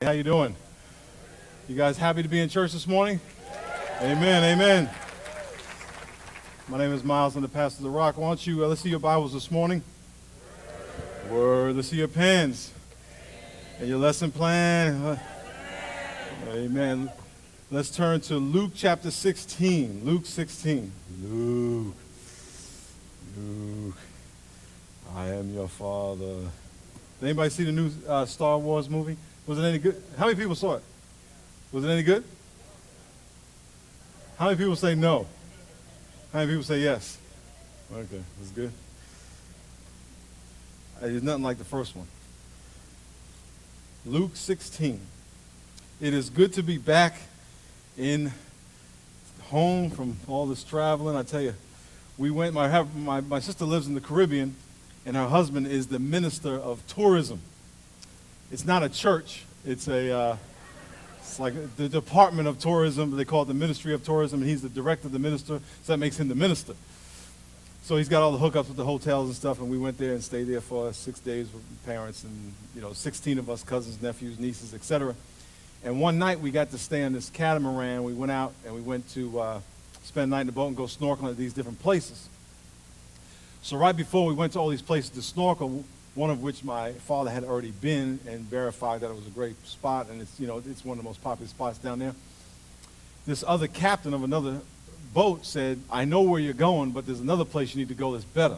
How you doing? You guys happy to be in church this morning? Amen, amen. My name is Miles. I'm the pastor of the Rock. Why don't you, let's see your Bibles this morning. Word. Let's see your pens. And your lesson plan. Amen. Let's turn to Luke chapter 16. Luke 16. Luke. I am your father. Did anybody see the new Star Wars movie? Was it any good? How many people saw it? Was it any good? How many people say no? How many people say yes? Okay, that's good. It's nothing like the first one. Luke 16. It is good to be back in home from all this traveling. I tell you, we went, my sister lives in the Caribbean, and her husband is the minister of tourism. It's not a church. It's like the Department of Tourism. They call it the Ministry of Tourism, and he's the director, the minister, so that makes him the minister. So he's got all the hookups with the hotels and stuff, and we went there and stayed there for 6 days with parents and, 16 of us, cousins, nephews, nieces, etc. And one night we got to stay on this catamaran. We went out and we went to spend the night in the boat and go snorkeling at these different places. So right before we went to all these places to snorkel, one of which my father had already been and verified that it was a great spot, and it's one of the most popular spots down there. This other captain of another boat said, I know where you're going, but there's another place you need to go that's better.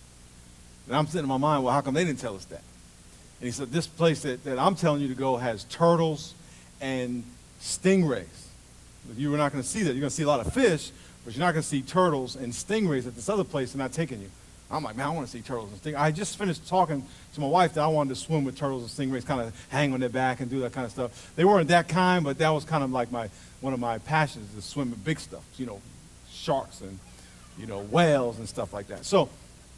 And I'm sitting in my mind, well, how come they didn't tell us that? And he said, this place that I'm telling you to go has turtles and stingrays. You were not going to see that. You're going to see a lot of fish, but you're not going to see turtles and stingrays at this other place. They're not taking you. I'm like, man, I want to see turtles and stingrays. I just finished talking to my wife that I wanted to swim with turtles and stingrays, kind of hang on their back and do that kind of stuff. They weren't that kind, but that was kind of like one of my passions, to swim with big stuff, sharks and, whales and stuff like that. So,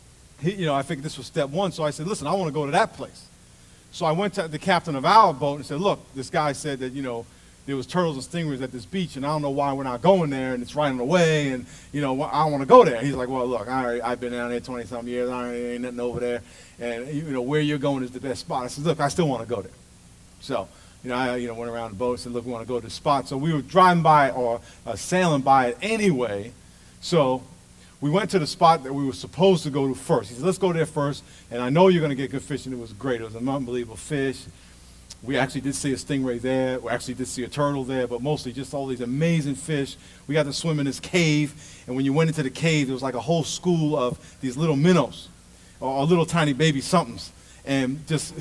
I figured this was step one. So I said, listen, I want to go to that place. So I went to the captain of our boat and said, look, this guy said that, there was turtles and stingrays at this beach, and I don't know why we're not going there, and it's right on the way, and, I want to go there. He's like, well, look, I've been down there 20-something years. Ain't nothing over there, and, where you're going is the best spot. I said, look, I still want to go there. So, I went around the boat and said, look, we want to go to the spot. So we were driving by or sailing by it anyway. So we went to the spot that we were supposed to go to first. He said, let's go there first, and I know you're going to get good fish, and it was great. It was an unbelievable fish. We actually did see a stingray there. We actually did see a turtle there, but mostly just all these amazing fish. We got to swim in this cave, and when you went into the cave, there was like a whole school of these little minnows, or little tiny baby somethings, and just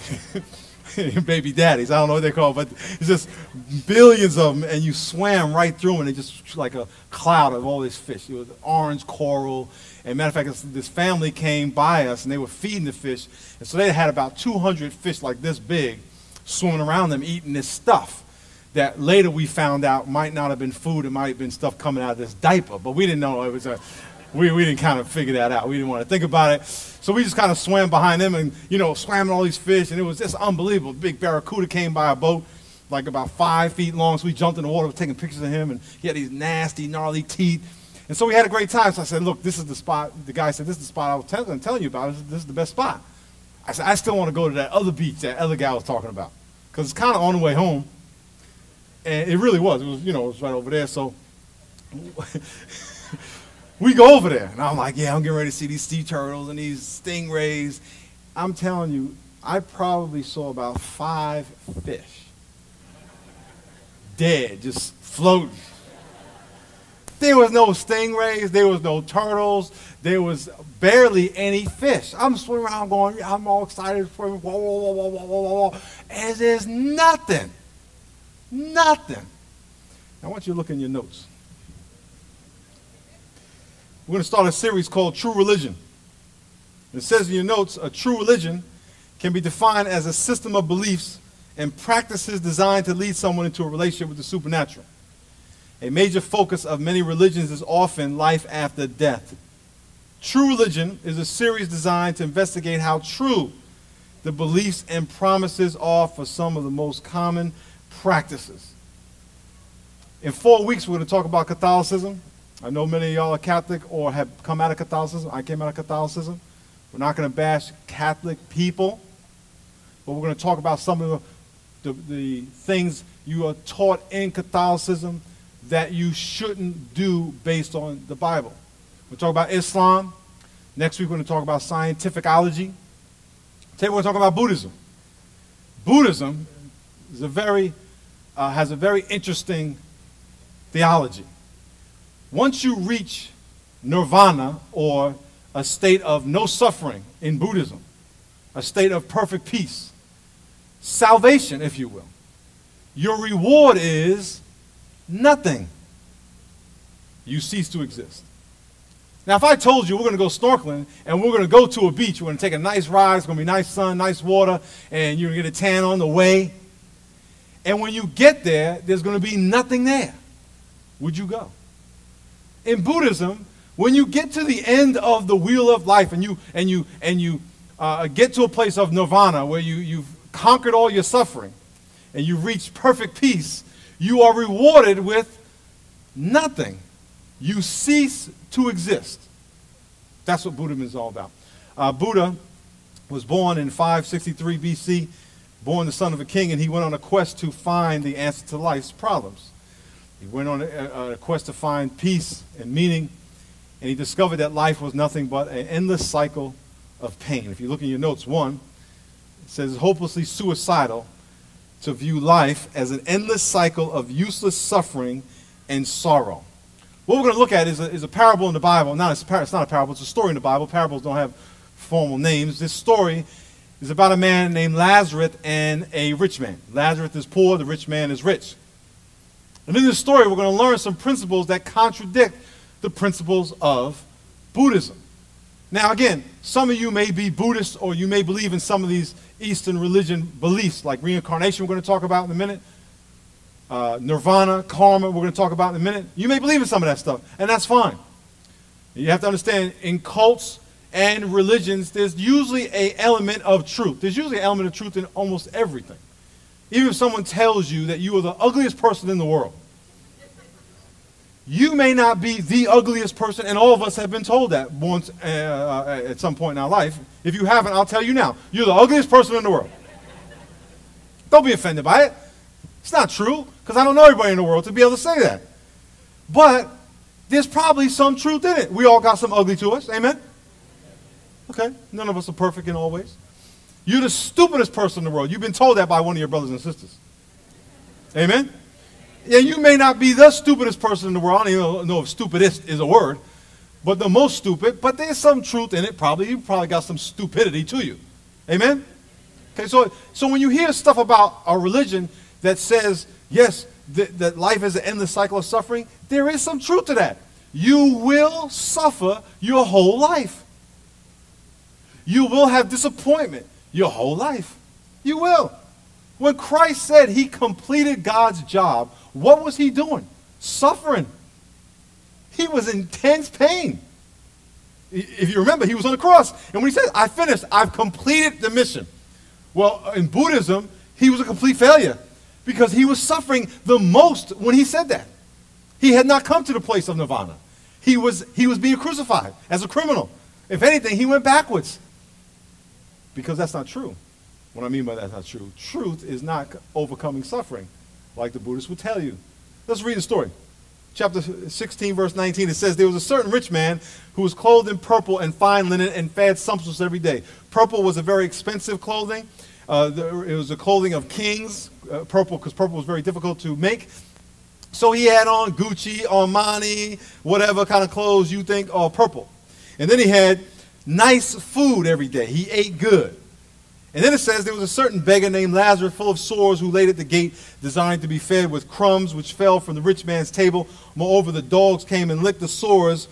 baby daddies. I don't know what they're called, but it's just billions of them, and you swam right through them, and it just like a cloud of all this fish. It was orange coral, and matter of fact, this family came by us, and they were feeding the fish, and so they had about 200 fish like this big, swimming around them eating this stuff that later we found out might not have been food. It might have been stuff coming out of this diaper, but we didn't know it was we didn't kind of figure that out. We didn't want to think about it. So we just kind of swam behind them and, swam all these fish, and it was just unbelievable. Big barracuda came by a boat, like about 5 feet long, so we jumped in the water, taking pictures of him, and he had these nasty, gnarly teeth. And so we had a great time. So I said, look, this is the spot. The guy said, this is the spot I was telling you about. This is the best spot. I said, I still want to go to that other beach that other guy was talking about, because it's kind of on the way home. And it really was. It was, it was right over there. So we go over there, and I'm like, yeah, I'm getting ready to see these sea turtles and these stingrays. I'm telling you, I probably saw about 5 fish dead, just floating. There was no stingrays, there was no turtles, there was barely any fish. I'm swimming around going, I'm all excited, swimming, whoa, whoa, whoa, whoa, whoa, whoa, and there's nothing. Nothing. I want you to look in your notes. We're going to start a series called True Religion. It says in your notes, a true religion can be defined as a system of beliefs and practices designed to lead someone into a relationship with the supernatural. A major focus of many religions is often life after death. True Religion is a series designed to investigate how true the beliefs and promises are for some of the most common practices. In 4 weeks, we're going to talk about Catholicism. I know many of y'all are Catholic or have come out of Catholicism. I came out of Catholicism. We're not going to bash Catholic people, but we're going to talk about some of the the things you are taught in Catholicism that you shouldn't do based on the Bible. We'll talk about Islam. Next week we're going to talk about scientificology. Today we're going to talk about Buddhism. Buddhism is has a very interesting theology. Once you reach nirvana, or a state of no suffering in Buddhism, a state of perfect peace, salvation, if you will, your reward is nothing. You cease to exist. Now, if I told you we're going to go snorkeling and we're going to go to a beach, we're going to take a nice ride, it's going to be nice sun, nice water, and you're going to get a tan on the way, and when you get there, there's going to be nothing there, would you go? In Buddhism, when you get to the end of the wheel of life and you get to a place of nirvana where you've conquered all your suffering and you've reached perfect peace, you are rewarded with nothing. You cease to exist. That's what Buddhism is all about. Buddha was born in 563 BC, born the son of a king, and he went on a quest to find the answer to life's problems. He went on a quest to find peace and meaning, and he discovered that life was nothing but an endless cycle of pain. If you look in your notes, 1, it says, hopelessly suicidal to view life as an endless cycle of useless suffering and sorrow. What we're going to look at is a parable in the Bible. It's not a parable, it's a story in the Bible. Parables don't have formal names. This story is about a man named Lazarus and a rich man. Lazarus is poor, the rich man is rich. And in this story, we're going to learn some principles that contradict the principles of Buddhism. Now, again, some of you may be Buddhist, or you may believe in some of these Eastern religion beliefs, like reincarnation, we're going to talk about in a minute. Nirvana, karma, we're going to talk about in a minute. You may believe in some of that stuff, and that's fine. You have to understand, in cults and religions, there's usually an element of truth. There's usually an element of truth in almost everything. Even if someone tells you that you are the ugliest person in the world, you may not be the ugliest person, and all of us have been told that once at some point in our life. If you haven't, I'll tell you now. You're the ugliest person in the world. Don't be offended by it. It's not true, because I don't know everybody in the world to be able to say that. But there's probably some truth in it. We all got some ugly to us. Amen? Okay. None of us are perfect in all ways. You're the stupidest person in the world. You've been told that by one of your brothers and sisters. Amen? Yeah, you may not be the stupidest person in the world. I don't even know if stupidest is a word. But the most stupid. But there's some truth in it. You probably got some stupidity to you. Amen? Okay, so when you hear stuff about a religion that says, yes, that life is an endless cycle of suffering, there is some truth to that. You will suffer your whole life. You will have disappointment your whole life. You will. When Christ said he completed God's job, what was he doing? Suffering. He was in intense pain. If you remember, he was on the cross. And when he said, I finished, I've completed the mission. Well, in Buddhism, he was a complete failure because he was suffering the most when he said that. He had not come to the place of nirvana. He was being crucified as a criminal. If anything, he went backwards. Because that's not true. What I mean by that's not true. Truth is not overcoming suffering, like the Buddhists would tell you. Let's read the story. Chapter 16, verse 19, it says, there was a certain rich man who was clothed in purple and fine linen and fed sumptuously every day. Purple was a very expensive clothing. It was the clothing of kings, purple, because purple was very difficult to make. So he had on Gucci, Armani, whatever kind of clothes you think are purple. And then he had nice food every day. He ate good. And then it says there was a certain beggar named Lazarus, full of sores, who laid at the gate, desiring to be fed with crumbs which fell from the rich man's table. Moreover, the dogs came and licked his sores.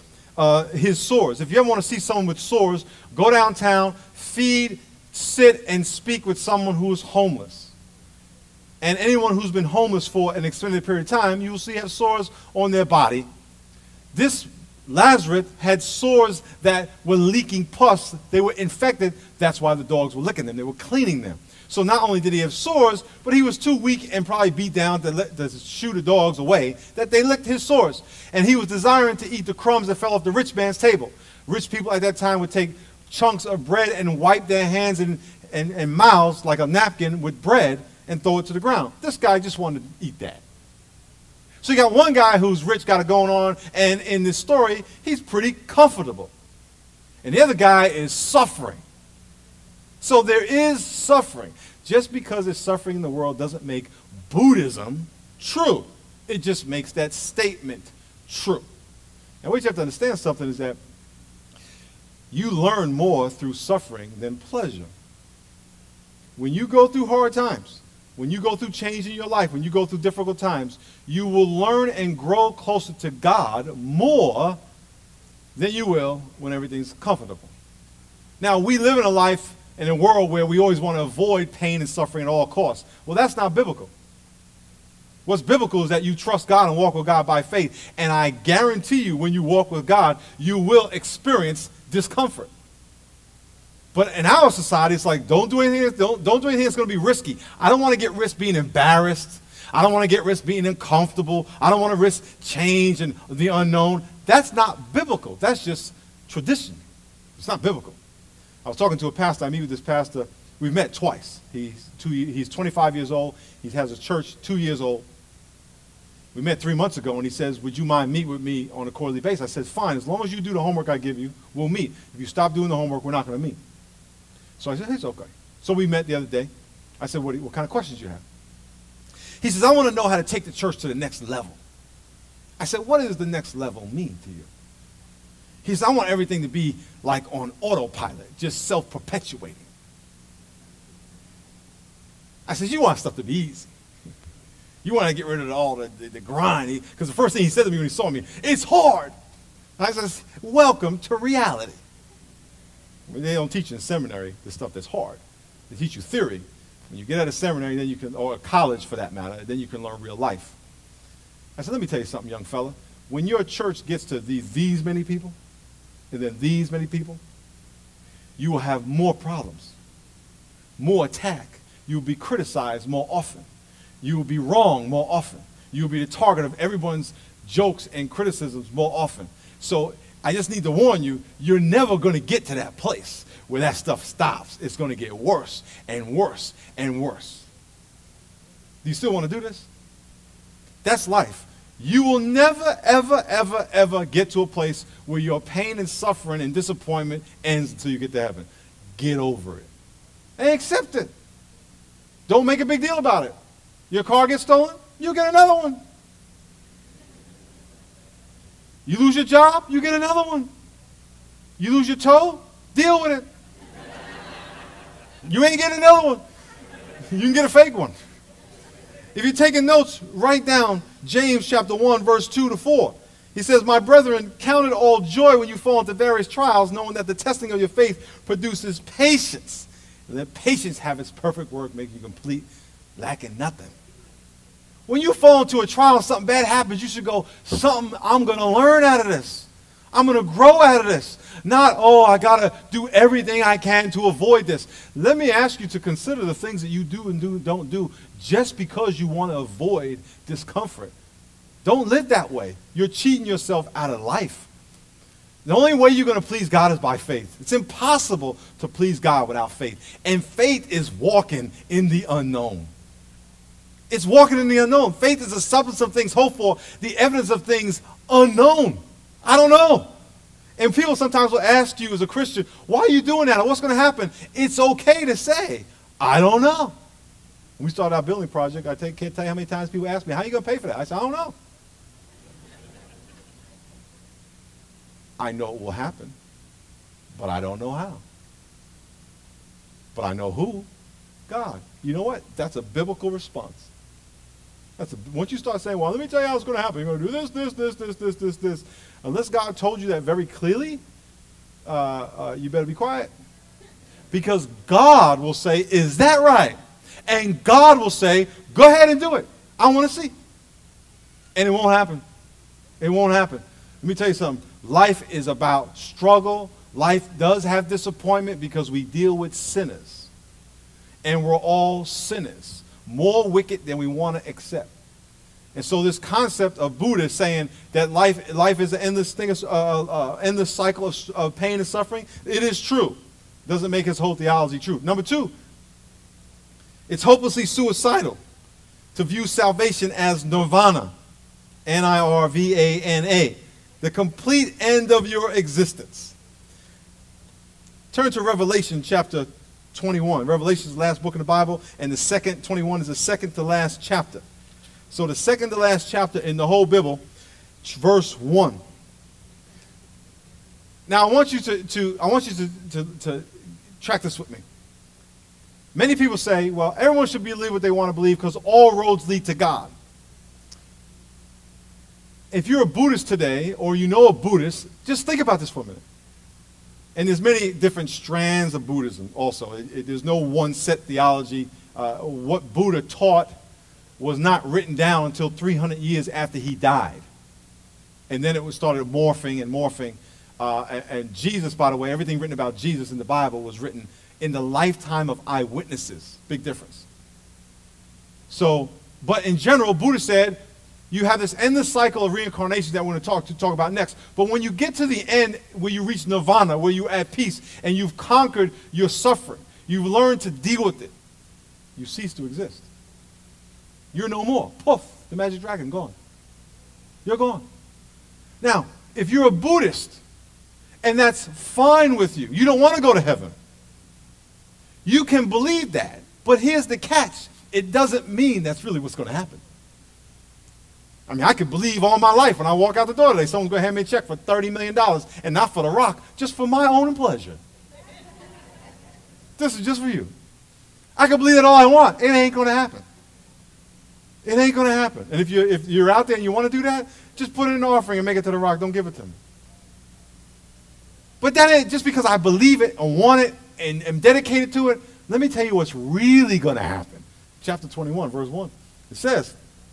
If you ever want to see someone with sores, go downtown, feed, sit, and speak with someone who is homeless. And anyone who's been homeless for an extended period of time, you will see have sores on their body. This Lazarus had sores that were leaking pus. They were infected. That's why the dogs were licking them. They were cleaning them. So not only did he have sores, but he was too weak and probably beat down to shoo the dogs away, that they licked his sores. And he was desiring to eat the crumbs that fell off the rich man's table. Rich people at that time would take chunks of bread and wipe their hands and mouths like a napkin with bread and throw it to the ground. This guy just wanted to eat that. So you got one guy who's rich, got it going on, and in this story, he's pretty comfortable. And the other guy is suffering. So there is suffering. Just because there's suffering in the world doesn't make Buddhism true. It just makes that statement true. And what you have to understand something is that you learn more through suffering than pleasure. When you go through hard times, when you go through change in your life, when you go through difficult times, you will learn and grow closer to God more than you will when everything's comfortable. Now, we live in a life, in a world where we always want to avoid pain and suffering at all costs. Well, that's not biblical. What's biblical is that you trust God and walk with God by faith. And I guarantee you, when you walk with God, you will experience discomfort. But in our society, it's like, don't do anything that's going to be risky. I don't want to get risk being embarrassed. I don't want to get risk being uncomfortable. I don't want to risk change and the unknown. That's not biblical. That's just tradition. It's not biblical. I was talking to a pastor. I meet with this pastor. We've met twice. He's 25 years old. He has a church 2 years old. We met 3 months ago, and he says, would you mind meet with me on a quarterly basis? I said, fine. As long as you do the homework I give you, we'll meet. If you stop doing the homework, we're not going to meet. So I said, it's okay. So we met the other day. I said, what kind of questions do you have? He says, I want to know how to take the church to the next level. I said, what does the next level mean to you? He says, I want everything to be like on autopilot, just self-perpetuating. I said, you want stuff to be easy. You want to get rid of all the grind. Because the first thing he said to me when he saw me, it's hard. And I said, welcome to reality. They don't teach in seminary the stuff that's hard. They teach you theory. When you get out of seminary, then you can, or college for that matter, then you can learn real life. I said, let me tell you something, young fella. When your church gets to these many people, and then these many people, you will have more problems, more attack. You will be criticized more often. You will be wrong more often. You will be the target of everyone's jokes and criticisms more often. So I just need to warn you, you're never going to get to that place where that stuff stops. It's going to get worse and worse and worse. Do you still want to do this? That's life. You will never, ever, ever, ever get to a place where your pain and suffering and disappointment ends until you get to heaven. Get over it. And accept it. Don't make a big deal about it. Your car gets stolen, you get another one. You lose your job, you get another one. You lose your toe, deal with it. You ain't getting another one. You can get a fake one. If you're taking notes, write down James chapter 1, verse 2 to 4. He says, my brethren, count it all joy when you fall into various trials, knowing that the testing of your faith produces patience. And let patience have its perfect work, make you complete, lacking nothing. When you fall into a trial, something bad happens, you should go, I'm going to learn out of this. I'm going to grow out of this. Not, I got to do everything I can to avoid this. Let me ask you to consider the things that you do and don't do just because you want to avoid discomfort. Don't live that way. You're cheating yourself out of life. The only way you're going to please God is by faith. It's impossible to please God without faith. And faith is walking in the unknown. It's walking in the unknown. Faith is the substance of things hoped for, the evidence of things unknown. I don't know. And people sometimes will ask you as a Christian, why are you doing that? Or what's going to happen? It's okay to say, I don't know. When we started our building project, can't tell you how many times people ask me, how are you going to pay for that? I said, I don't know. I know it will happen, but I don't know how. But I know who? God. You know what? That's a biblical response. Once you start saying, well, let me tell you how it's going to happen. You're going to do this. Unless God told you that very clearly, you better be quiet. Because God will say, is that right? And God will say, go ahead and do it. I want to see. And it won't happen. It won't happen. Let me tell you something. Life is about struggle. Life does have disappointment because we deal with sinners. And we're all sinners. More wicked than we want to accept. And so this concept of Buddha saying that life is an endless thing, endless cycle of pain and suffering, it is true. Doesn't make his whole theology true. Number two, It's hopelessly suicidal to view salvation as nirvana, Nirvana, the complete end of your existence. Turn to Revelation chapter 21. Revelation is the last book in the Bible, and the second 21 is the second to last chapter. So the second to last chapter in the whole Bible, verse 1. Now I want you to track this with me. Many people say, well, everyone should believe what they want to believe because all roads lead to God. If you're a Buddhist today, or you know a Buddhist, just think about this for a minute. And there's many different strands of Buddhism also. There's no one set theology. What Buddha taught was not written down until 300 years after he died. And then it started morphing and morphing. And Jesus, by the way, everything written about Jesus in the Bible was written in the lifetime of eyewitnesses. Big difference. So, but in general, Buddha said, you have this endless cycle of reincarnation that we're going to talk about next. But when you get to the end, where you reach nirvana, where you're at peace, and you've conquered your suffering, you've learned to deal with it, you cease to exist. You're no more. Poof, the magic dragon, gone. You're gone. Now, if you're a Buddhist, and that's fine with you, you don't want to go to heaven, you can believe that. But here's the catch. It doesn't mean that's really what's going to happen. I mean, I could believe all my life when I walk out the door today, someone's going to hand me a check for $30 million, and not for The Rock, just for my own pleasure. This is just for you. I can believe it all I want. It ain't going to happen. It ain't going to happen. And if you're out there and you want to do that, just put in an offering and make it to The Rock. Don't give it to me. But that ain't just because I believe it and want it and am dedicated to it. Let me tell you what's really going to happen. Chapter 21, verse 1. It says,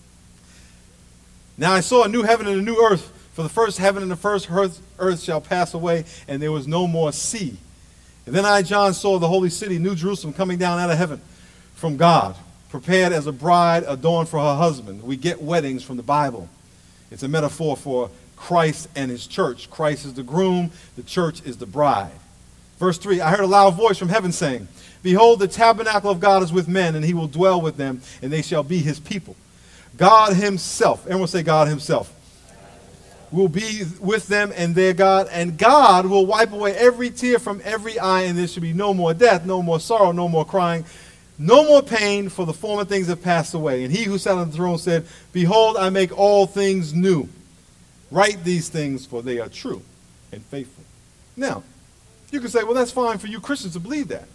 now I saw a new heaven and a new earth, for the first heaven and the first earth shall pass away, and there was no more sea. And then I, John, saw the holy city, New Jerusalem, coming down out of heaven from God, prepared as a bride adorned for her husband. We get weddings from the Bible. It's a metaphor for Christ and his church. Christ is the groom, the church is the bride. Verse 3, I heard a loud voice from heaven saying, behold, the tabernacle of God is with men, and he will dwell with them, and they shall be his people. God himself, everyone say God himself, will be with them and their God, and God will wipe away every tear from every eye, and there shall be no more death, no more sorrow, no more crying, no more pain, for the former things have passed away. And he who sat on the throne said, behold, I make all things new. Write these things, for they are true and faithful. Now, you can say, well, that's fine for you Christians to believe that.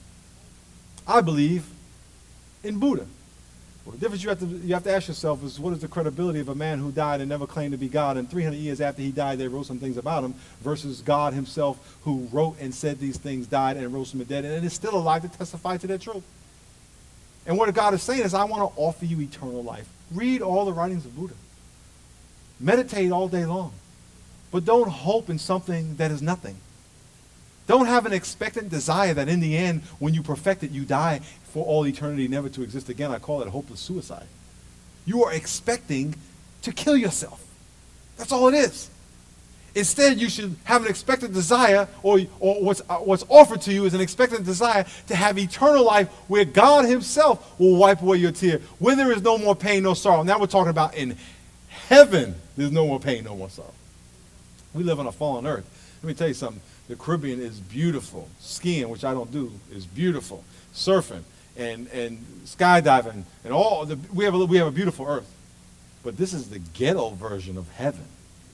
I believe in Buddha. Well, the difference you have to ask yourself is, what is the credibility of a man who died and never claimed to be God, and 300 years after he died, they wrote some things about him, versus God himself, who wrote and said these things, died and rose from the dead, and is still alive to testify to their truth. And what God is saying is, I want to offer you eternal life. Read all the writings of Buddha. Meditate all day long. But don't hope in something that is nothing. Don't have an expectant desire that in the end, when you perfect it, you die for all eternity, never to exist again. I call it a hopeless suicide. You are expecting to kill yourself. That's all it is. Instead, you should have an expectant desire, or what's offered to you is an expectant desire to have eternal life where God himself will wipe away your tear, where there is no more pain, no sorrow. Now we're talking about in heaven, there's no more pain, no more sorrow. We live on a fallen earth. Let me tell you something. The Caribbean is beautiful. Skiing, which I don't do, is beautiful. Surfing and skydiving and all. We have a beautiful earth. But this is the ghetto version of heaven.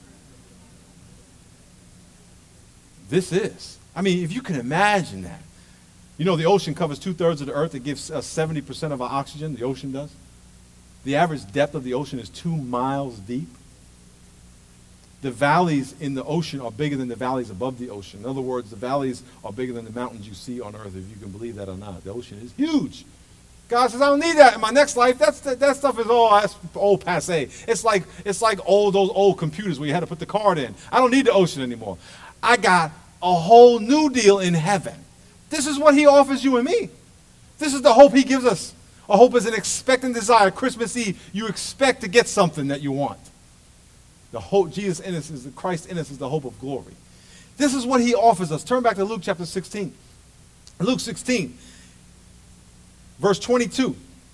This is. I mean, if you can imagine that. You know, the ocean covers 2/3 of the earth. It gives us 70% of our oxygen. The ocean does. The average depth of the ocean is 2 miles deep. The valleys in the ocean are bigger than the valleys above the ocean. In other words, the valleys are bigger than the mountains you see on earth, if you can believe that or not. The ocean is huge. God says, I don't need that in my next life. That stuff is all old passe. It's like those old computers where you had to put the card in. I don't need the ocean anymore. I got a whole new deal in heaven. This is what he offers you and me. This is the hope he gives us. A hope is an expectant desire. Christmas Eve, you expect to get something that you want. The hope, Jesus in us, is Christ in us, is the hope of glory. This is what he offers us. Turn back to Luke chapter 16. Luke 16, verse 22.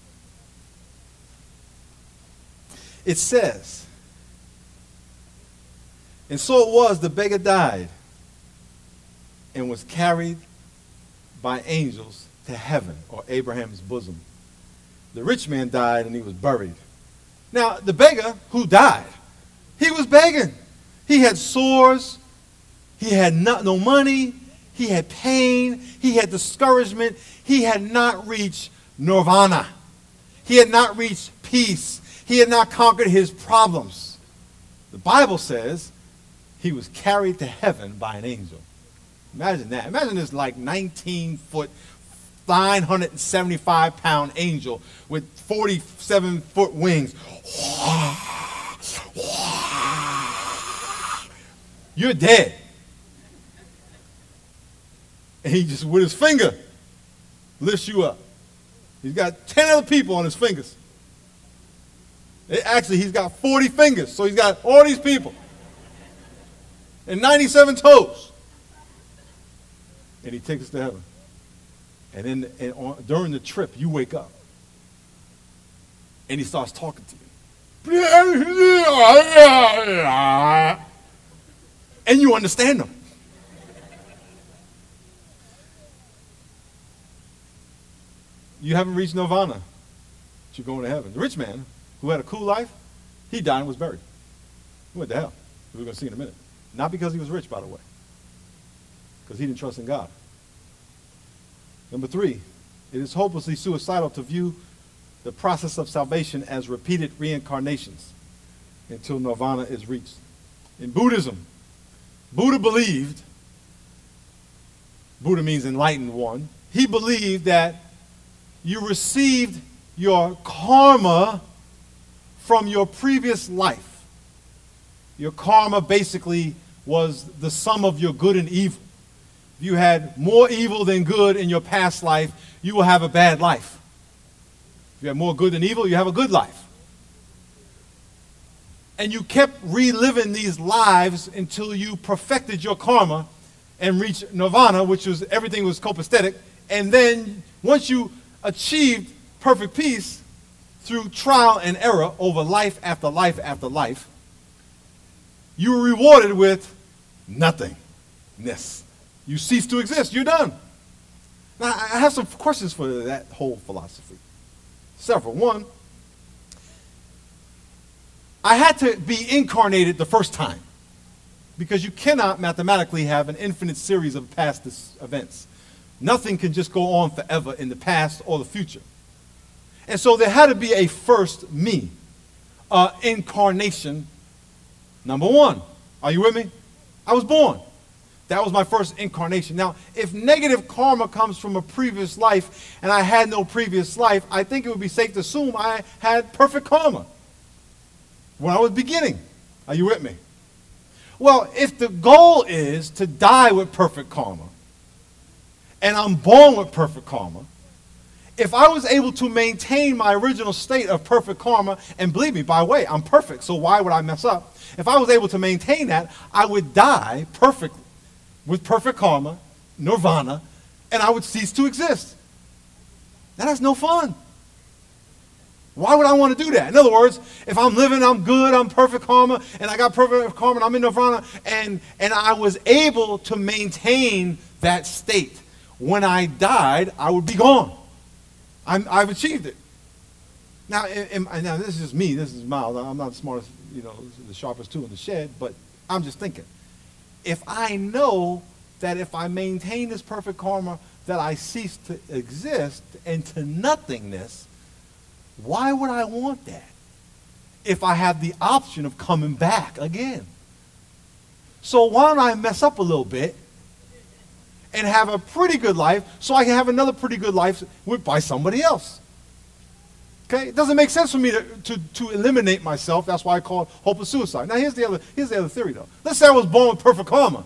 It says, and so it was, the beggar died and was carried by angels to heaven, or Abraham's bosom. The rich man died and he was buried. Now, the beggar who died, he was begging. He had sores. He had no money. He had pain. He had discouragement. He had not reached nirvana. He had not reached peace. He had not conquered his problems. The Bible says he was carried to heaven by an angel. Imagine that. Imagine this like 19-foot, 975-pound angel with 47-foot wings. You're dead. And he just, with his finger, lifts you up. He's got 10 other people on his fingers. Actually, he's got 40 fingers, so he's got all these people. And 97 toes. And he takes us to heaven. And then during the trip, you wake up. And he starts talking to you. And you understand him. You haven't reached nirvana, but you're going to heaven. The rich man, who had a cool life, he died and was buried. He went to hell. We're going to see in a minute. Not because he was rich, by the way. Because he didn't trust in God. Number 3, it is hopelessly suicidal to view the process of salvation as repeated reincarnations until nirvana is reached. In Buddhism, Buddha means enlightened one, he believed that you received your karma from your previous life. Your karma basically was the sum of your good and evil. If you had more evil than good in your past life, you will have a bad life. If you have more good than evil, you have a good life. And you kept reliving these lives until you perfected your karma and reached nirvana, which was everything was copacetic. And then once you achieved perfect peace through trial and error over life after life after life, you were rewarded with nothingness. You cease to exist. You're done. Now, I have some questions for that whole philosophy. Several. One, I had to be incarnated the first time because you cannot mathematically have an infinite series of past events. Nothing can just go on forever in the past or the future. And so there had to be a first me, incarnation. Number 1. Are you with me? I was born. That was my first incarnation. Now, if negative karma comes from a previous life and I had no previous life, I think it would be safe to assume I had perfect karma when I was beginning. Are you with me? Well, if the goal is to die with perfect karma, and I'm born with perfect karma, if I was able to maintain my original state of perfect karma, and believe me, by the way, I'm perfect, so why would I mess up? If I was able to maintain that, I would die perfectly, with perfect karma, nirvana, and I would cease to exist. Now, that's no fun. Why would I want to do that? In other words, if I'm living, I'm good, I'm perfect karma, and I got perfect karma, and I'm in nirvana, and I was able to maintain that state. When I died, I would be gone. I've achieved it. Now, now, this is just me. This is mild. I'm not the smartest, the sharpest tool in the shed, but I'm just thinking. If I know that if I maintain this perfect karma, that I cease to exist into nothingness, why would I want that if I have the option of coming back again? So why don't I mess up a little bit and have a pretty good life so I can have another pretty good life by somebody else? Okay? It doesn't make sense for me to eliminate myself. That's why I call it hopeless suicide. Now, here's the other theory, though. Let's say I was born with perfect karma.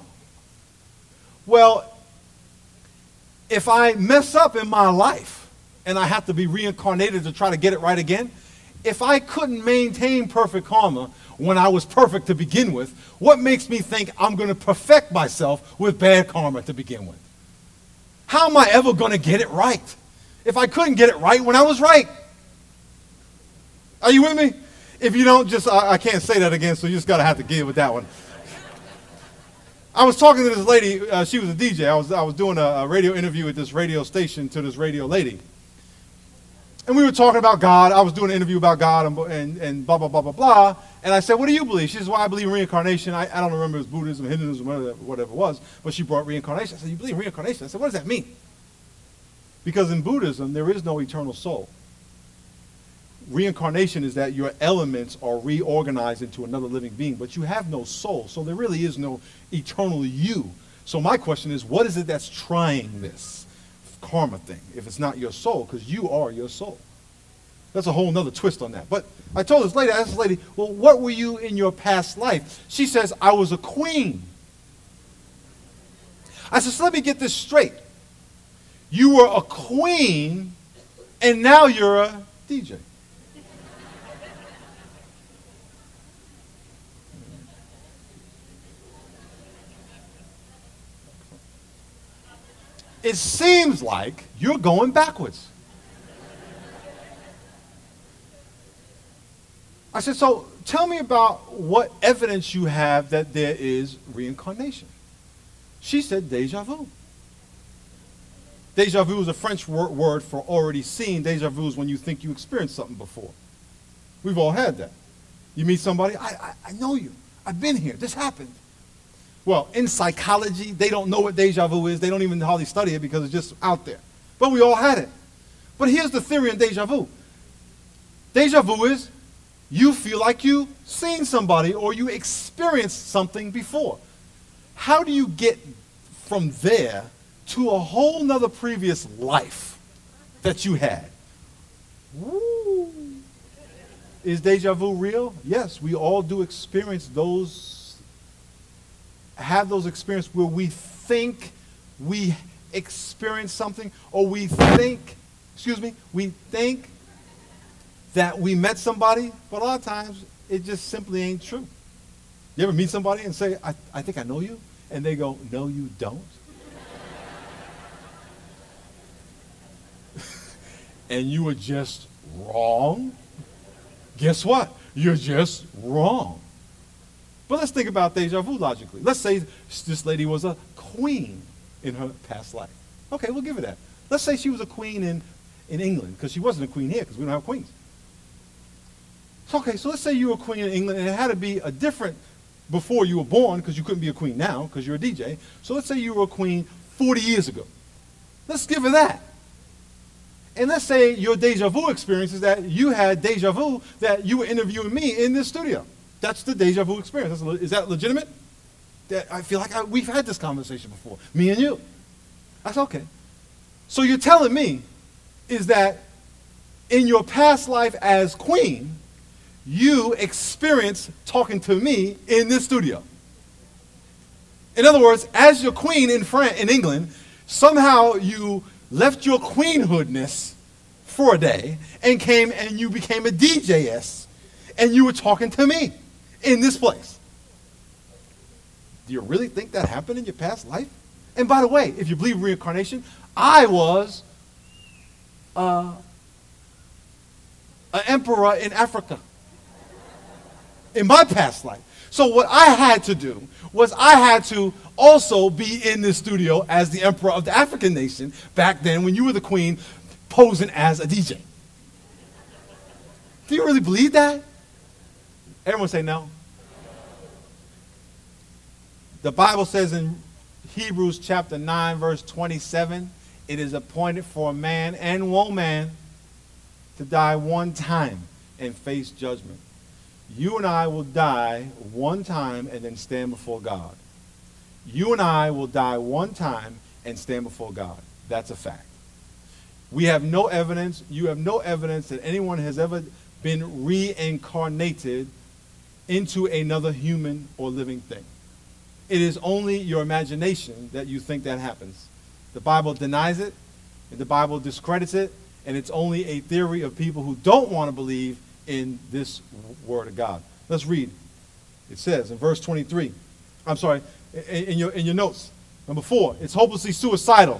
Well, if I mess up in my life and I have to be reincarnated to try to get it right again, if I couldn't maintain perfect karma when I was perfect to begin with, what makes me think I'm going to perfect myself with bad karma to begin with? How am I ever going to get it right if I couldn't get it right when I was right? Are you with me? If you don't, I can't say that again, so you just got to have to give with that one. I was talking to this lady. She was a DJ. I was doing a radio interview at this radio station to this radio lady. And we were talking about God. I was doing an interview about God and blah, blah, blah, blah, blah. And I said, what do you believe? She says, well, I believe in reincarnation. I don't remember if it was Buddhism, Hinduism, whatever it was. But she brought reincarnation. I said, you believe in reincarnation? I said, what does that mean? Because in Buddhism, there is no eternal soul. Reincarnation is that your elements are reorganized into another living being, but you have no soul. So there really is no eternal you. So my question is, what is it that's trying this karma thing if it's not your soul? Because you are your soul. That's a whole nother twist on that. But I told this lady, I asked this lady, well, what were you in your past life? She says, I was a queen. I said, so let me get this straight. You were a queen, and now you're a DJ. It seems like you're going backwards. I said, so tell me about what evidence you have that there is reincarnation. She said deja vu. Deja vu is a French word for already seen. Deja vu is when you think you experienced something before. We've all had that. You meet somebody, I know you. I've been here. This happened. Well, in psychology, they don't know what deja vu is. They don't even hardly study it because it's just out there. But we all had it. But here's the theory in deja vu. Deja vu is you feel like you've seen somebody or you experienced something before. How do you get from there to a whole nother previous life that you had? Woo. Is deja vu real? Yes, we all do experience have those experiences where we think we experienced something, or we think that we met somebody, but a lot of times it just simply ain't true. You ever meet somebody and say, I think I know you? And they go, no, you don't. And you were just wrong. Guess what? You're just wrong. But let's think about deja vu logically. Let's say this lady was a queen in her past life. Okay, we'll give her that. Let's say she was a queen in England, because she wasn't a queen here, because we don't have queens. Okay, so let's say you were a queen in England, and it had to be a different before you were born, because you couldn't be a queen now, because you're a DJ. So let's say you were a queen 40 years ago. Let's give her that. And let's say your deja vu experience is that you had deja vu that you were interviewing me in this studio. That's the deja vu experience. Is that legitimate? I feel like we've had this conversation before, me and you. That's okay. So you're telling me is that in your past life as queen, you experienced talking to me in this studio. In other words, as your queen in England, somehow you left your queenhoodness for a day and came and you became a DJS, and you were talking to me in this place. Do you really think that happened in your past life? And by the way, if you believe in reincarnation, I was an emperor in Africa in my past life. So what I had to do was I had to also be in this studio as the emperor of the African nation back then when you were the queen posing as a DJ. Do you really believe that? Everyone say no. The Bible says in Hebrews chapter 9, verse 27, it is appointed for a man and woman to die one time and face judgment. You and I will die one time and then stand before God. You and I will die one time and stand before God. That's a fact. We have no evidence, you have no evidence that anyone has ever been reincarnated into another human or living thing. It is only your imagination that you think that happens. The Bible denies it, and the Bible discredits it, and it's only a theory of people who don't want to believe in this word of God. Let's read. It says in verse 23, I'm sorry, in your notes, number 4, it's hopelessly suicidal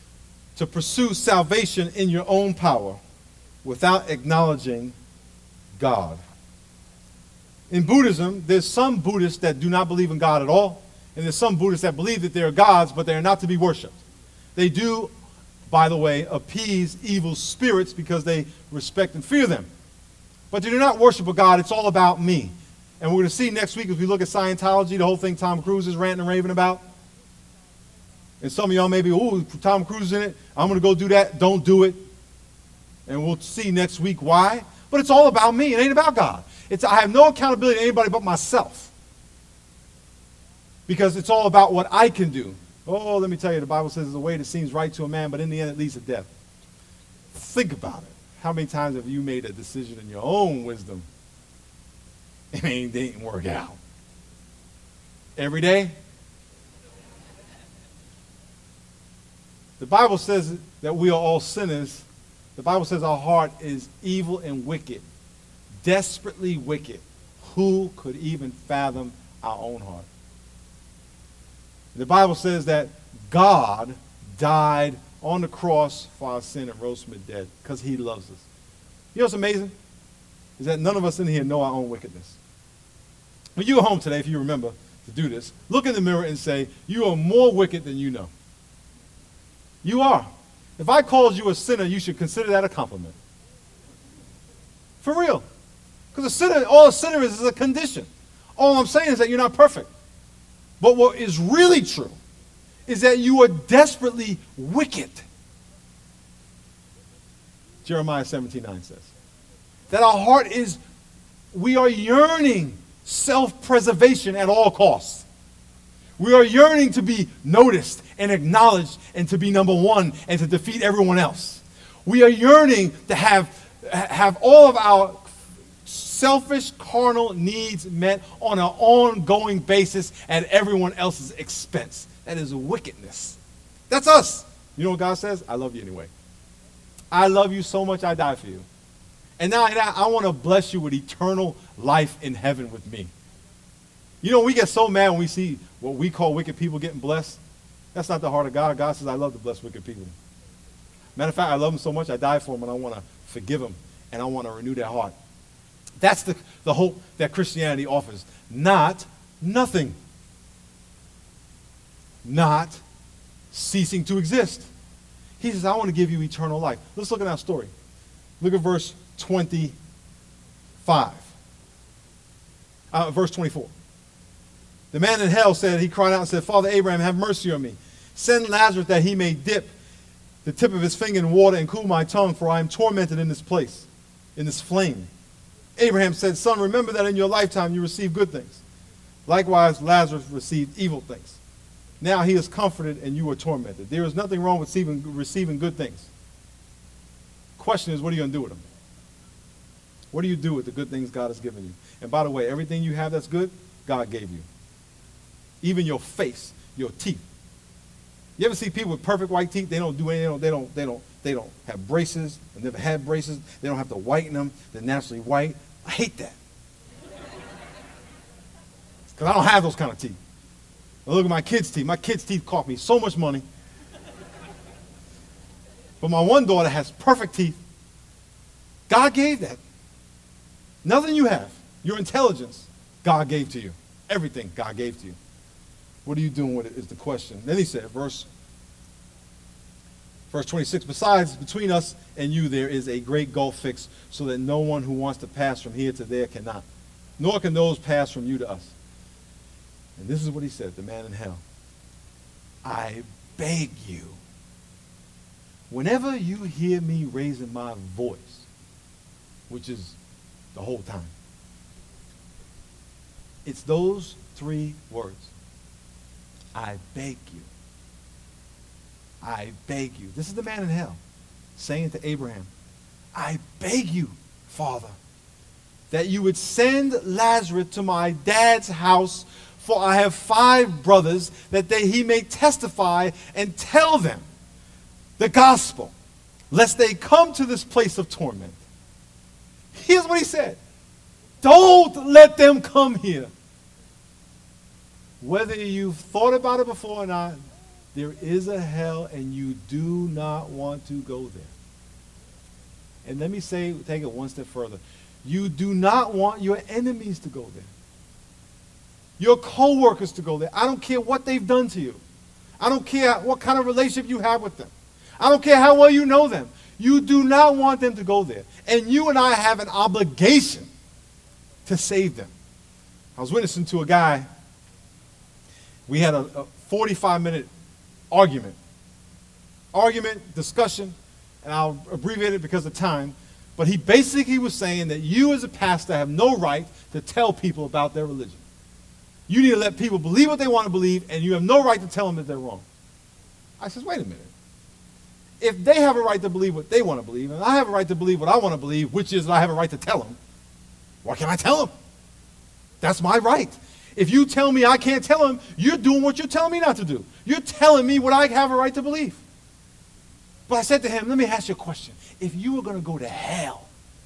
to pursue salvation in your own power without acknowledging God. In Buddhism, there's some Buddhists that do not believe in God at all, and there's some Buddhists that believe that they are gods, but they are not to be worshipped. They do, by the way, appease evil spirits because they respect and fear them. But they do not worship a God. It's all about me. And we're going to see next week as we look at Scientology, the whole thing Tom Cruise is ranting and raving about. And some of y'all may be, ooh, Tom Cruise is in it. I'm going to go do that. Don't do it. And we'll see next week why. But it's all about me. It ain't about God. I have no accountability to anybody but myself. Because it's all about what I can do. Oh, let me tell you, the Bible says there's a way that seems right to a man, but in the end it leads to death. Think about it. How many times have you made a decision in your own wisdom and it didn't work out? Every day? The Bible says that we are all sinners. The Bible says our heart is evil and wicked, desperately wicked. Who could even fathom our own heart? The Bible says that God died on the cross for our sin and rose from the dead because he loves us. You know what's amazing? Is that none of us in here know our own wickedness. When you go home today, if you remember to do this, look in the mirror and say, you are more wicked than you know. You are. If I called you a sinner, you should consider that a compliment. For real. Because a sinner, all a sinner is a condition. All I'm saying is that you're not perfect. But what is really true is that you are desperately wicked. Jeremiah 17:9 says. That our heart is, we are yearning self-preservation at all costs. We are yearning to be noticed and acknowledged and to be number one and to defeat everyone else. We are yearning to have all of our selfish, carnal needs met on an ongoing basis at everyone else's expense. That is wickedness. That's us. You know what God says? I love you anyway. I love you so much I die for you. And now I want to bless you with eternal life in heaven with me. You know, we get so mad when we see what we call wicked people getting blessed. That's not the heart of God. God says, I love to bless wicked people. Matter of fact, I love them so much I die for them and I want to forgive them and I want to renew their heart. That's the hope that Christianity offers. Not nothing. Not ceasing to exist. He says, I want to give you eternal life. Let's look at our story. Look at verse 25. Verse 24. The man in hell said, he cried out and said, Father Abraham, have mercy on me. Send Lazarus that he may dip the tip of his finger in water and cool my tongue, for I am tormented in this place, in this flame. Abraham said, Son, remember that in your lifetime you received good things. Likewise, Lazarus received evil things. Now he is comforted and you are tormented. There is nothing wrong with receiving good things. Question is, what are you going to do with them? What do you do with the good things God has given you? And by the way, everything you have that's good, God gave you. Even your face, your teeth. You ever see people with perfect white teeth? They don't do anything. They don't have braces. They never had braces. They don't have to whiten them. They're naturally white. I hate that. Because I don't have those kind of teeth. I look at my kids' teeth. My kids' teeth cost me so much money. But my one daughter has perfect teeth. God gave that. Nothing you have. Your intelligence, God gave to you. Everything God gave to you. What are you doing with it is the question. Then he said, verse 26, besides, between us and you there is a great gulf fixed, so that no one who wants to pass from here to there cannot. Nor can those pass from you to us. And this is what he said, the man in hell. I beg you, whenever you hear me raising my voice, which is the whole time, it's those three words. I beg you. I beg you. This is the man in hell saying to Abraham, I beg you, Father, that you would send Lazarus to my dad's house, for I have 5 brothers, that he may testify and tell them the gospel, lest they come to this place of torment. Here's what he said. Don't let them come here. Whether you've thought about it before or not, there is a hell and you do not want to go there. And let me take it one step further. You do not want your enemies to go there. Your co-workers to go there. I don't care what they've done to you. I don't care what kind of relationship you have with them. I don't care how well you know them. You do not want them to go there. And you and I have an obligation to save them. I was witnessing to a guy. We had a 45-minute argument, discussion, and I'll abbreviate it because of time. But he basically was saying that you as a pastor have no right to tell people about their religion. You need to let people believe what they want to believe, and you have no right to tell them that they're wrong. I says, wait a minute. If they have a right to believe what they want to believe, and I have a right to believe what I want to believe, which is that I have a right to tell them, why can't I tell them? That's my right. If you tell me I can't tell them, you're doing what you're telling me not to do. You're telling me what I have a right to believe. But I said to him, let me ask you a question. If you were going to go to hell,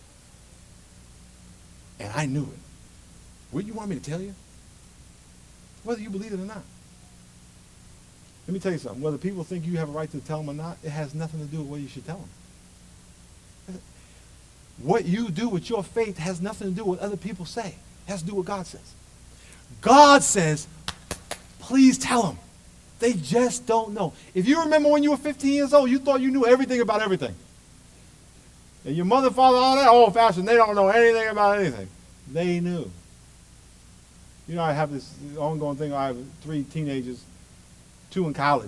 and I knew it, wouldn't you want me to tell you? Whether you believe it or not. Let me tell you something. Whether people think you have a right to tell them or not, it has nothing to do with what you should tell them. What you do with your faith has nothing to do with what other people say. It has to do with what God says. God says, please tell them. They just don't know. If you remember when you were 15 years old, you thought you knew everything about everything. And your mother, father, all that old-fashioned, they don't know anything about anything. They knew. You know, I have this ongoing thing. I have 3 teenagers, 2 in college.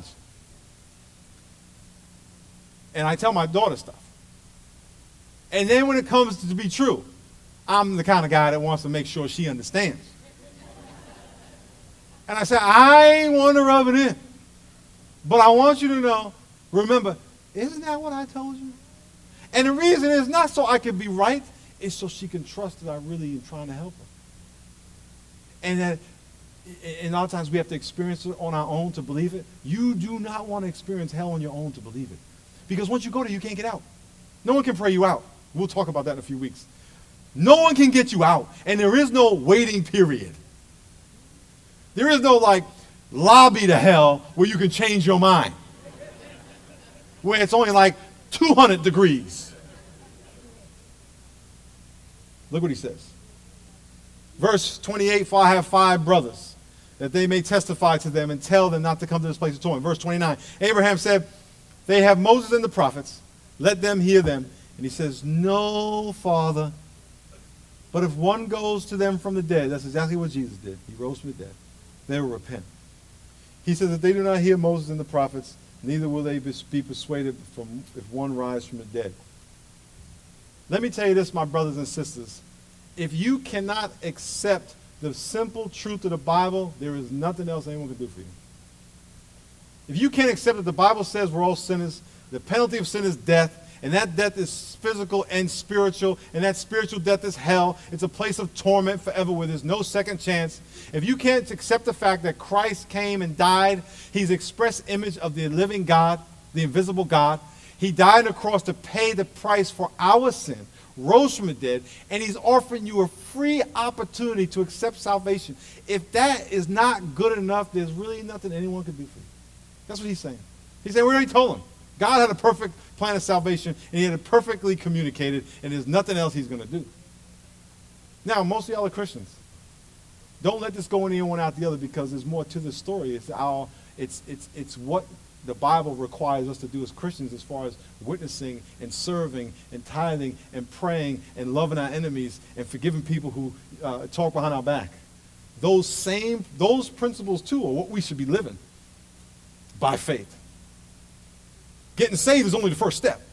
And I tell my daughter stuff. And then when it comes to be true, I'm the kind of guy that wants to make sure she understands. And I said, I ain't want to rub it in. But I want you to know, remember, isn't that what I told you? And the reason is not so I can be right, it's so she can trust that I really am trying to help her. And that, and a lot of times we have to experience it on our own to believe it. You do not want to experience hell on your own to believe it. Because once you go there, you can't get out. No one can pray you out. We'll talk about that in a few weeks. No one can get you out. And there is no waiting period. There is no like lobby to hell where you can change your mind. Where it's only like 200 degrees. Look what he says. Verse 28, for I have 5 brothers, that they may testify to them and tell them not to come to this place of torment. Verse 29, Abraham said, they have Moses and the prophets, let them hear them. And he says, no, Father, but if one goes to them from the dead, that's exactly what Jesus did. He rose from the dead. They will repent. He says, if they do not hear Moses and the prophets, neither will they be persuaded from if one rise from the dead. Let me tell you this, my brothers and sisters. If you cannot accept the simple truth of the Bible, there is nothing else anyone can do for you. If you can't accept that the Bible says we're all sinners, the penalty of sin is death, and that death is physical and spiritual, and that spiritual death is hell. It's a place of torment forever where there's no second chance. If you can't accept the fact that Christ came and died, he's the express image of the living God, the invisible God. He died on the cross to pay the price for our sin, rose from the dead, and he's offering you a free opportunity to accept salvation. If that is not good enough, there's really nothing anyone can do for you. That's what he's saying. He's saying, we already told him. God had a perfect plan of salvation, and he had it perfectly communicated, and there's nothing else he's going to do. Now, most of y'all are Christians. Don't let this go in one out the other, because there's more to the story. It's what the Bible requires us to do as Christians as far as witnessing and serving and tithing and praying and loving our enemies and forgiving people who talk behind our back. Those principles, too, are what we should be living by faith. Getting saved is only the first step.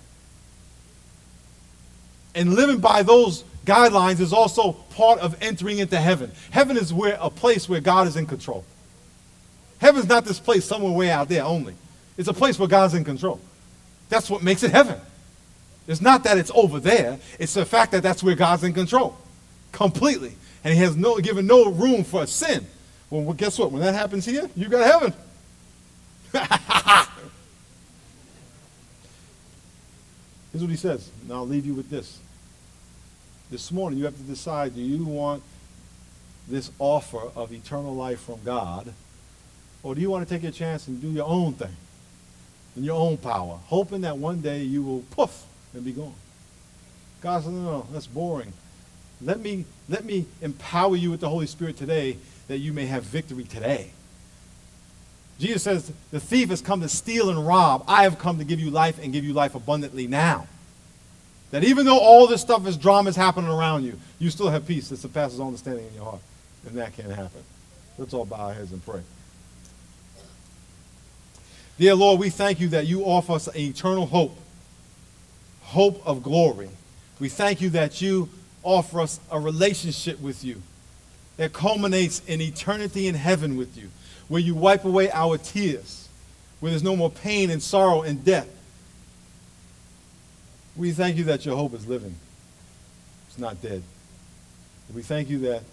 And living by those guidelines is also part of entering into heaven. Heaven is a place where God is in control. Heaven's not this place somewhere way out there only. It's a place where God's in control. That's what makes it heaven. It's not that it's over there. It's the fact that that's where God's in control. Completely. And he has given no room for sin. Well, guess what? When that happens here, you got heaven. Here's what he says, and I'll leave you with this. This morning, you have to decide, do you want this offer of eternal life from God, or do you want to take a chance and do your own thing, in your own power, hoping that one day you will poof and be gone? God said, no, that's boring. Let me empower you with the Holy Spirit today that you may have victory today. Jesus says, the thief has come to steal and rob. I have come to give you life and give you life abundantly now. That even though all this stuff is dramas happening around you, you still have peace that surpasses all understanding in your heart. And that can't happen. Let's all bow our heads and pray. Dear Lord, we thank you that you offer us an eternal hope, hope of glory. We thank you that you offer us a relationship with you that culminates in eternity in heaven with you, where you wipe away our tears, where there's no more pain and sorrow and death. We thank you that your hope is living. It's not dead. We thank you that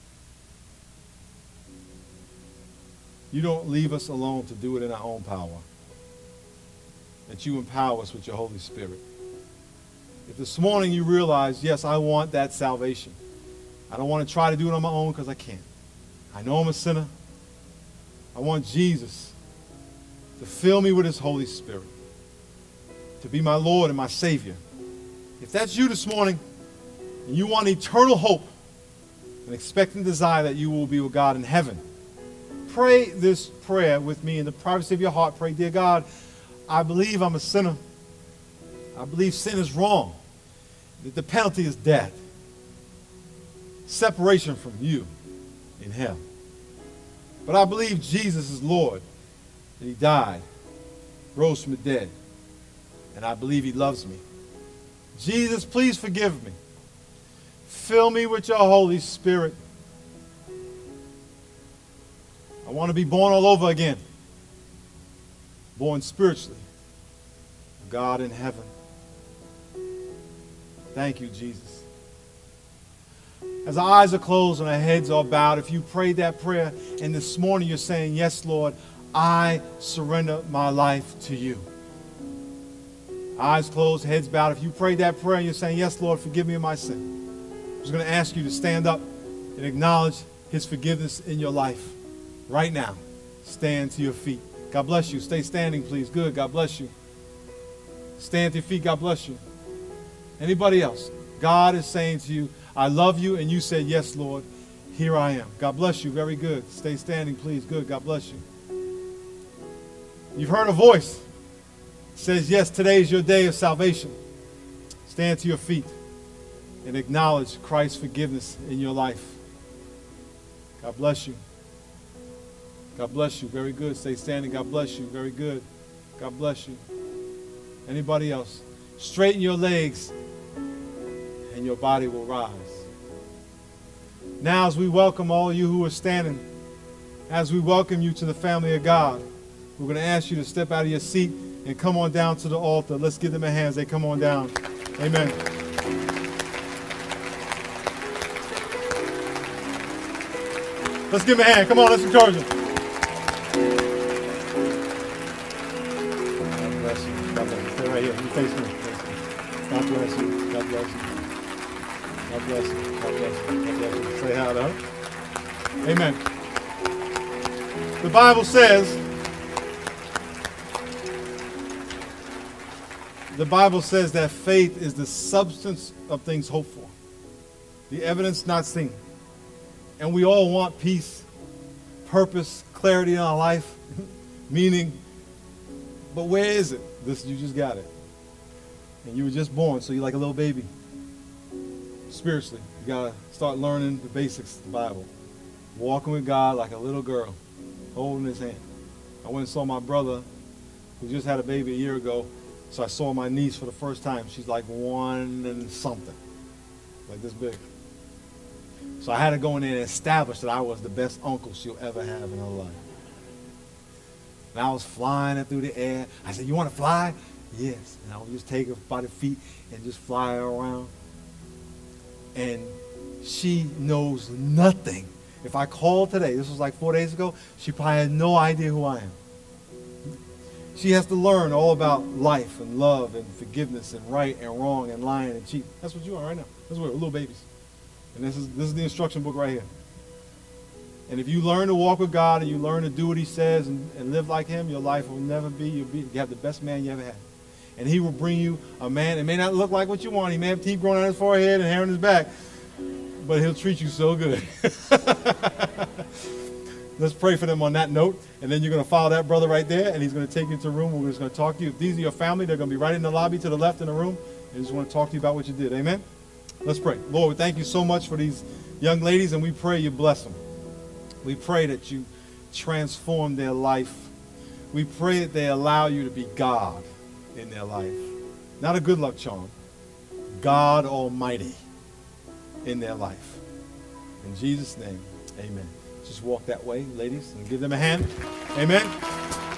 you don't leave us alone to do it in our own power, that you empower us with your Holy Spirit. If this morning you realize, yes, I want that salvation. I don't want to try to do it on my own because I can't. I know I'm a sinner. I want Jesus to fill me with his Holy Spirit, to be my Lord and my Savior. If that's you this morning, and you want eternal hope, and expect and desire that you will be with God in heaven, pray this prayer with me in the privacy of your heart. Pray, dear God, I believe I'm a sinner. I believe sin is wrong, that the penalty is death, separation from you in hell. But I believe Jesus is Lord, that he died, rose from the dead, and I believe he loves me. Jesus, please forgive me. Fill me with your Holy Spirit. I want to be born all over again, born spiritually, God in heaven. Thank you, Jesus. As our eyes are closed and our heads are bowed, if you prayed that prayer and this morning you're saying, yes, Lord, I surrender my life to you. Eyes closed, heads bowed. If you prayed that prayer and you're saying, yes, Lord, forgive me of my sin, I'm just going to ask you to stand up and acknowledge his forgiveness in your life right now. Stand to your feet. God bless you. Stay standing, please. Good. God bless you. Stand to your feet. God bless you. Anybody else? God is saying to you, I love you, and you said, yes, Lord, here I am. God bless you. Very good. Stay standing, please. Good. God bless you. You've heard a voice that says, yes, today is your day of salvation. Stand to your feet and acknowledge Christ's forgiveness in your life. God bless you. God bless you. Very good. Stay standing. God bless you. Very good. God bless you. Anybody else? Straighten your legs and your body will rise. Now, as we welcome all of you who are standing, as we welcome you to the family of God, we're going to ask you to step out of your seat and come on down to the altar. Let's give them a hand as they come on down. Amen. Let's give them a hand. Come on, let's encourage them. God bless you. God bless you. Stay right here. You face me. God bless you. God bless you. God bless you. God bless you. God bless you. Say hi to her. Amen. The Bible says, that faith is the substance of things hoped for, the evidence not seen. And we all want peace, purpose, clarity in our life, meaning. But where is it? You just got it. And you were just born, so you're like a little baby. Spiritually, you got to start learning the basics of the Bible. Walking with God like a little girl, holding his hand. I went and saw my brother, who just had a baby a year ago, so I saw my niece for the first time. She's like 1 and something, like this big. So I had to go in there and establish that I was the best uncle she'll ever have in her life. And I was flying her through the air. I said, you want to fly? Yes. And I would just take her by the feet and just fly her around. And she knows nothing. If I called today, this was like 4 days ago, she probably had no idea who I am. She has to learn all about life and love and forgiveness and right and wrong and lying and cheating. That's what you are right now. That's what we're little babies. And this is the instruction book right here. And if you learn to walk with God and you learn to do what he says and live like him, your life will never be, you have the best man you ever had. And he will bring you a man. It may not look like what you want. He may have teeth growing on his forehead and hair on his back. but he'll treat you so good. Let's pray for them on that note, and then you're going to follow that brother right there, and he's going to take you to a room where we're just going to talk to you. If these are your family, they're going to be right in the lobby to the left in the room, and just want to talk to you about what you did. Amen? Let's pray. Lord, we thank you so much for these young ladies, and we pray you bless them. We pray that you transform their life. We pray that they allow you to be God in their life. Not a good luck charm. God Almighty in their life. In Jesus' name, amen. Just walk that way, ladies, and give them a hand. Amen.